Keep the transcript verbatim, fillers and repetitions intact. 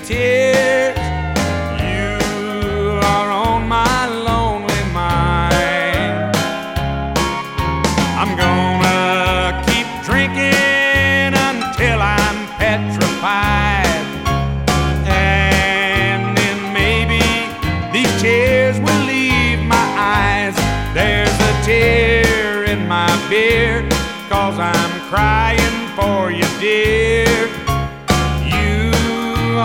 tears. You are on my lonely mind. I'm gonna keep drinking until I'm petrified, and then maybe these tears will leave my eyes. There's a tear in my beer, 'cause I'm crying for you, dear.